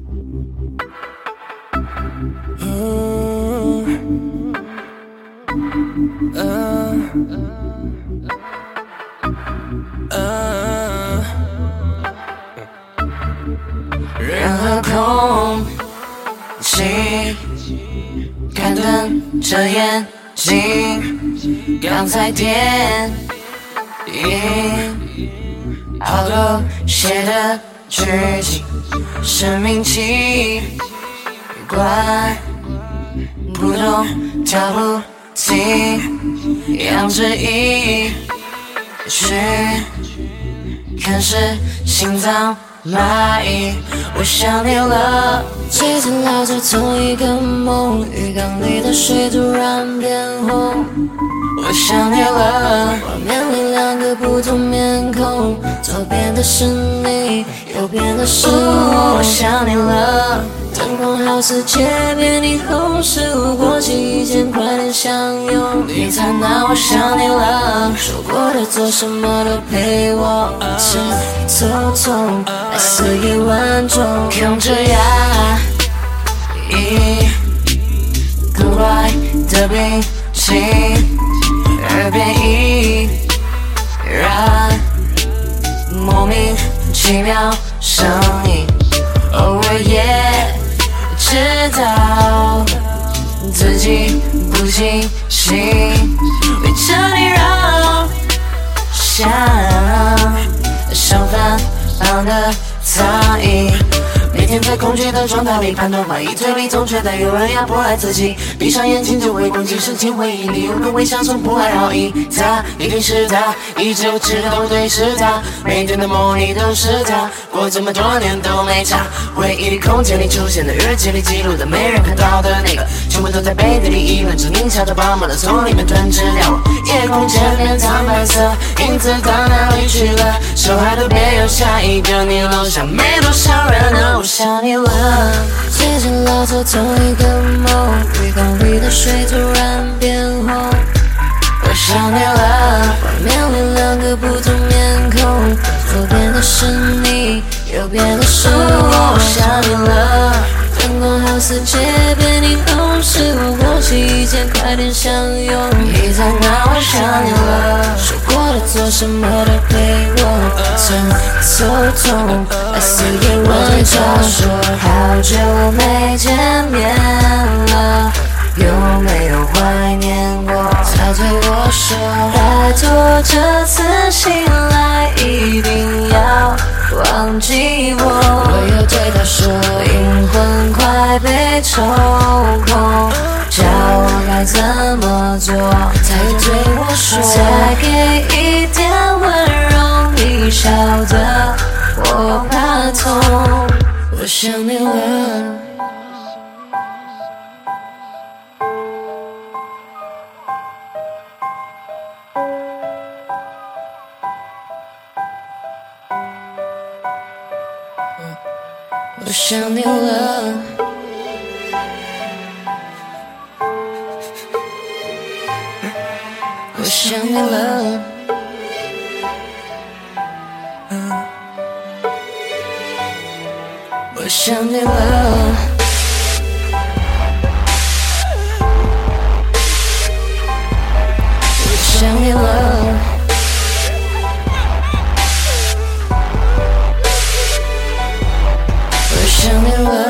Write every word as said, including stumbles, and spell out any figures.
任何空气干瞪着眼睛，刚才电影好狗血的剧情，生命奇怪，不懂跳不停，养着一群看是心脏蚂蚁，我想你了。几次聊着同一个梦，浴缸里的水突然变红。我想你了，画面里两个不同面孔，左边的是你，右边的是我。我想你了，灯光好似街边霓虹，是我过期以前快点相拥。你在哪？我想你了，说过的做什么都陪我吃透透，爱似一万种，用着牙一个怪的病情，耳边依然莫名其妙声音，偶尔也知道自己不清醒，围着你绕，像相反方的苍蝇。每天在恐惧的状态里判断怀疑推理，总觉得有人压迫害自己，闭上眼睛就会攻击事情回忆里有个微笑从不爱好意，他一定是他，一直知道对是他，每天的梦里都是他，过这么多年都没差。回忆里空间里出现的日记里记录的没人看到的那个，全部都在背地里议论着，宁夏的爸妈的从里面吞吃掉我。夜空前面苍白色，影子到哪里去了？手还都别有下一个你，楼下没多少人呢。我想你了，最近老做同一个梦，浴缸里的水突然变红。我想你了，画面里两个不同面孔，左边的是你，右边的是我。我想你了，灯光好似街边霓虹，是我过期以前快点相拥。你在哪？我想你了，说过的做什么都陪我蹭透透，爱似一万种。说好久没见面了，有没有怀念过？他对我说，拜托这次醒来一定要忘记我。我又对他说，灵魂快被抽空，叫我该怎么做？他又对我说，再给一点温柔，你晓得我怕痛。我想你了，我想你了，我想你了，我想你了，我想你了。想你了。